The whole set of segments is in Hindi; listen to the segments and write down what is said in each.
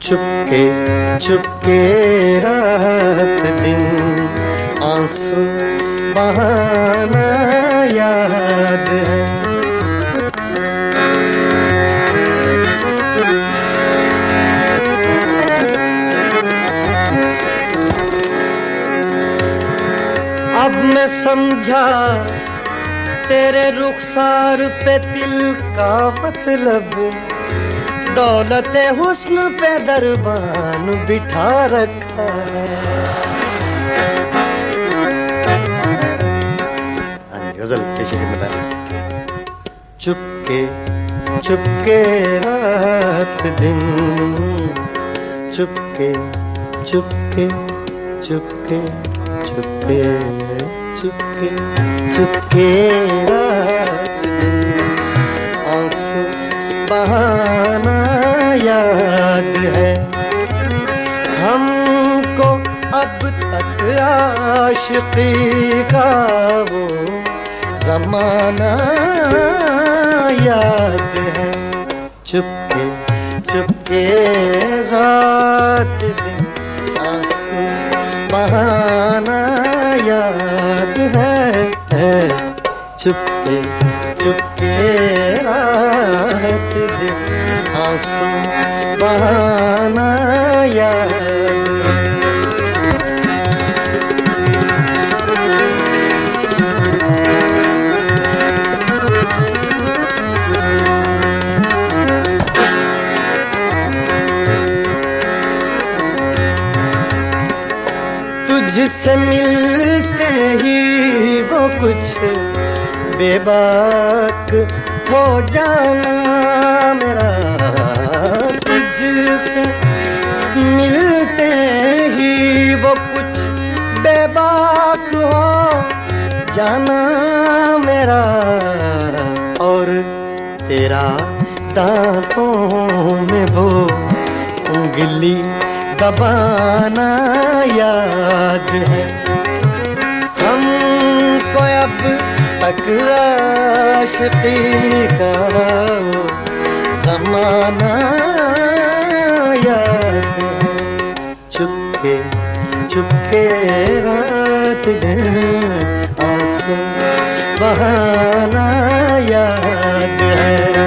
चुपके चुपके रात दिन आंसू बहाना याद है। अब मैं समझा तेरे रुखसार पे दिल का मतलब, दौलते हुस्न पे दरबान बिठा रखा। गजल पेश खिदमत है। चुपके चुपके रात दिन, चुपके चुपके चुपके चुपके चुपके चुपके रात दिन आंसू बहाना याद है। हमको अब तक आशिकी का वो ज़माना याद है। चुपके चुपके रात दिन आंसू बहाना याद है। चुपके चुपके रात दिन आंसू बहाना याद है। तुझसे मिलते ही वो कुछ बेबाक हो जाना मेरा, तुझसे मिलते ही वो कुछ बेबाक हो जाना मेरा, और तेरा दांतों में वो उंगली दबाना याद है। हमको अब तक आशिकी का ज़माना याद है। चुपके चुपके रात दिन आंसू बहाना याद है।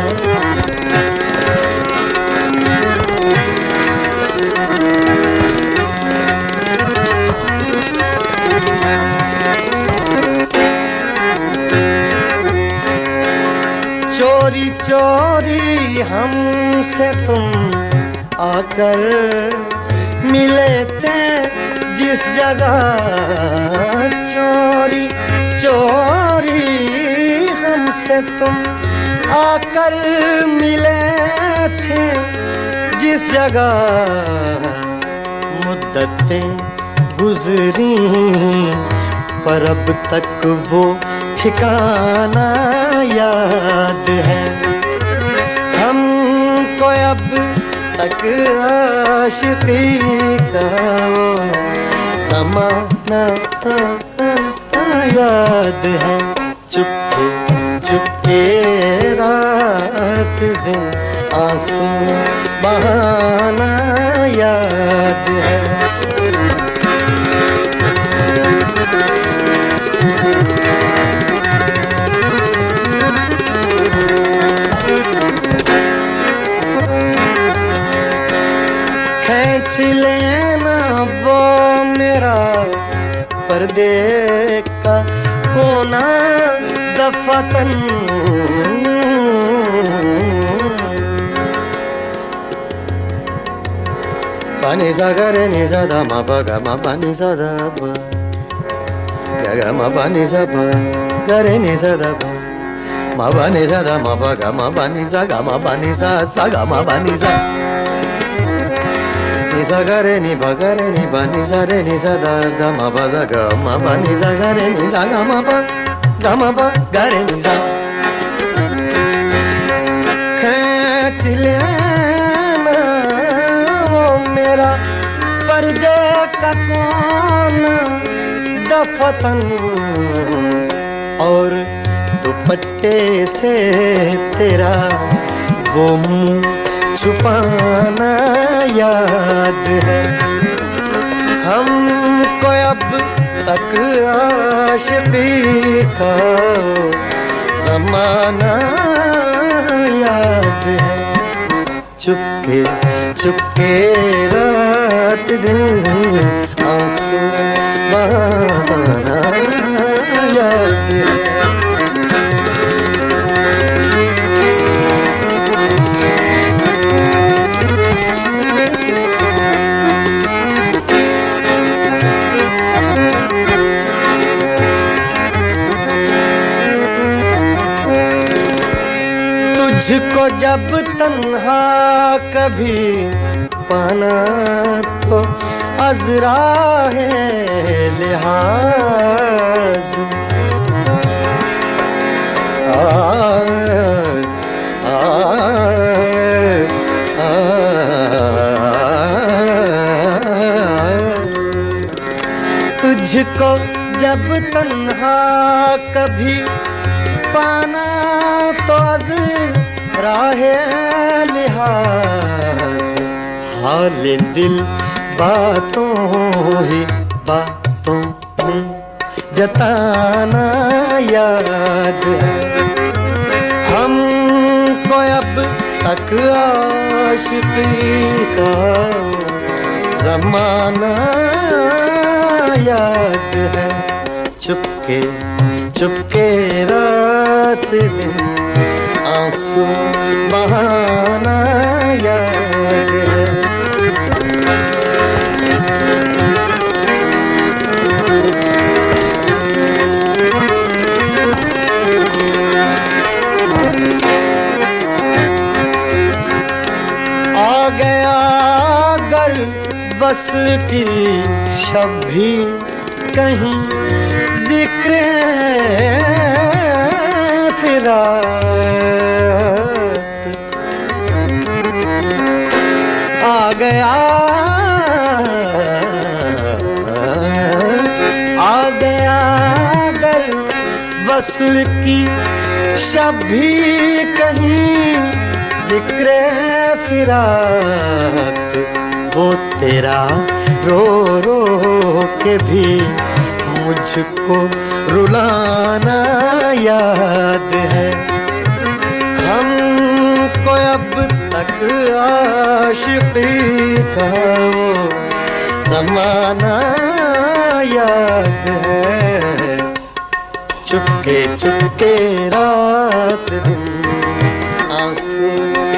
चोरी चोरी हमसे तुम आकर मिले थे जिस जगह, चोरी चोरी हमसे तुम आकर मिले थे जिस जगह। मुद्दतें गुजरी पर अब तक वो ठिकाना याद है। हमको अब तक आशिकी का वो ज़माना याद है। चुपके चुपके रात दिन आंसू बहाना याद है। खींच लेना वो मेरा पर्दे का कोना दफातन, पानी सा करे नि सा धा मा पा गा मा पानी सा धा पा गा गा मा पानी सा पा करे नि सा धा पा मा पानी सा धा मा पा गा मा पानी सा गा मा पानी सा गा मा पानी सा नि सा करे नि पा करे नि पा नि सा रे नि सा धा धा मा पा धा गा मा पा नि सा गा रे नि सा गा मा पा गा रे नि सा। खींच लेना वो मेरा पर्दे का कोना दफातन, और दुपट्टे से तेरा वो मुँह छुपाना याद चुपके रात दिन आंसू बहाना याद है। तुझको जब तन्हा कभी पाना तो अज़रा है लिहाज तुझको जब तन्हा कभी पाना तो अज़रा है लिहाज हाल दिल बातों ही बातों में जताना याद है। हमको अब तक आशिकी का ज़माना याद है। चुपके चुपके रात दिन आंसू बहाना याद है। आ गया अगर वस्ल की शब भी कहीं जिक्र फिराक आ गया अगर वस्ल की शब भी कहीं जिक्र फिराक वो तेरा रो रो के भी मुझको रुलाना याद है। हमको अब तक आशिकी का वो ज़माना याद है। चुपके चुपके रात दिन आंसू